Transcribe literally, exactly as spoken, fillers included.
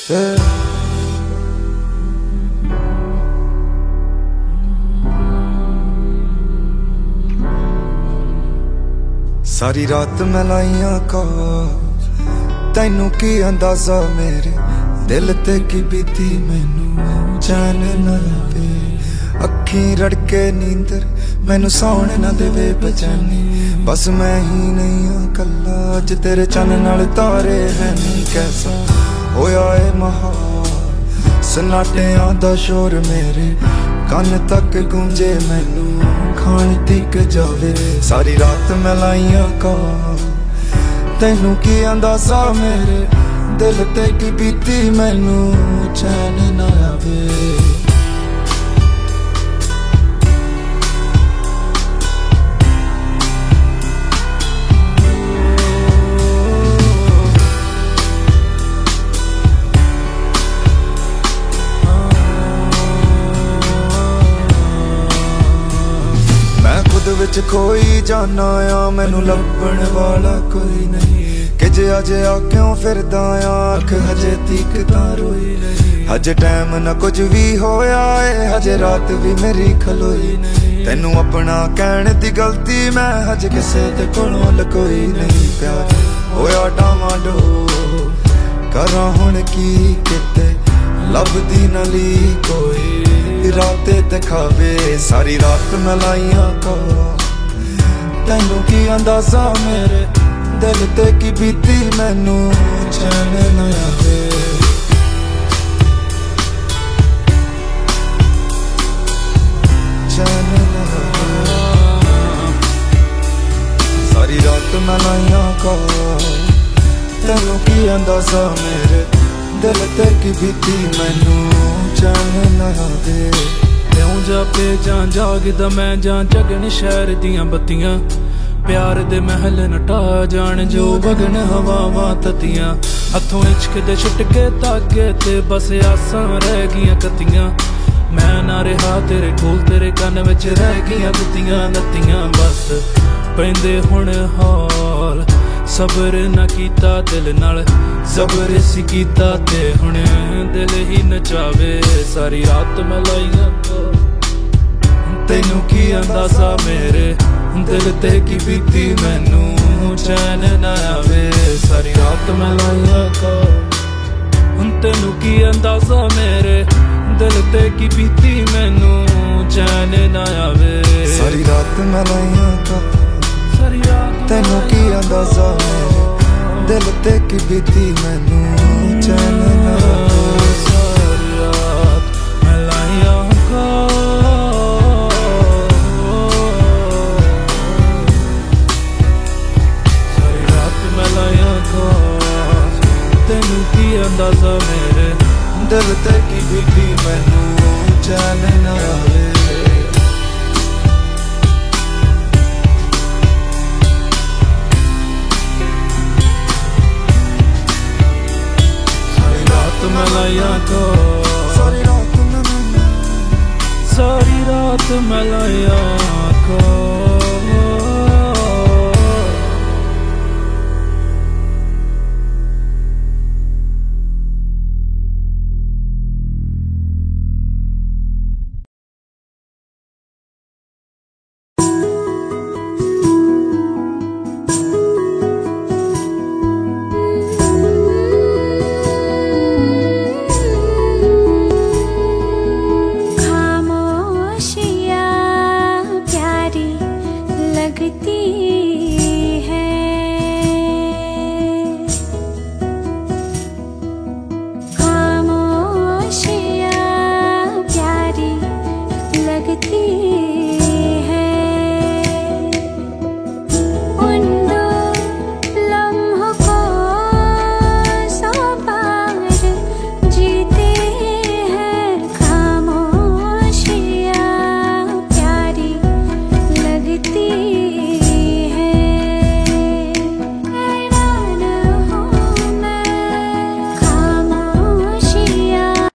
सारी रात मैं लाइया कॉल, तैनू की अंदाजा मेरे दिल ते की बीती मैनू चैन ना आवे। अखी रड़के नींदर मैनू सौण ना देवे बेचैनी, बस मैं ही नहीं हाँ कल्ला, अज तेरे चन्न नाल तारे है नहीं। कैसा होया ए माहौल, सन्नाटियां दा शोर मेरे कन तक गूंजे मैनू खान तिक जावे। सारी रात मैं लाइया कॉल, तैनू की अंदाजा मेरे दिल ते की बीती मैनू चैन ना आवे। विच खोई जाना आ, मैनू लभण वाला कोई नहीं। कि जे अज आ क्यों फिरदा आ, अख हजे तीक तां रोई नहीं। हजे टाइम ना कुछ भी होया है, हजे रात भी मेरी खलोई नहीं। तैनू अपना कहण दी गलती मैं हजे किसे दे कोलों लकोई नहीं। प्यार होया डावाडोल, करां हुण की किते लभदी नली कोई राते दिखावे। सारी रात मैं लाइया कॉल, तैनू की अंदाजा मेरे दिल ते की बीती मैनू चैन ना आवे। चैन ना आवे। सारी रात मैं लाइया कॉल, तैनू की अंदाजा मेरे दिल ते की बीती मैनू चैन ना आवे। त्यों जापे जां जागदा मैं जां जगन शहर दियां बत्तियां, प्यार दे महल नटा जान जो बगन हवावां ततियां। हथों इश्क दे छुट के धागे ते बस आसां रह गियां कतियां। मैं ना रहा तेरे कोल, तेरे कन विच रह गियां गुत्तियां नत्तियां। बस पैंदे हुण हौल, सबर ना कीता दिल नाल, सबर सी कीता ते हुण दिल ही नचावे। सारी रात मैं लाइया कॉल, तैनू की अंदाजा मेरे दिल ते की बीती मैनू चैन ना आवे। सारी रात मैं लाइया कॉल, तैनू की अंदाजा मेरे दिल ते की बीती मैनू चैन ना आवे। सारी रात मैं लाइया कॉल, तैनू की अंदाजा मेरे दिल ते की बीती मैनू चैन ना आवे। सारी रात मैं लाइया तैनू की अंदाजा मेरे दिल ते की बीती मैनू चैन ना आवे। सारी रात मैं लाइया कॉल, सारी रात मैं सारी रात मैं लाइया कॉल।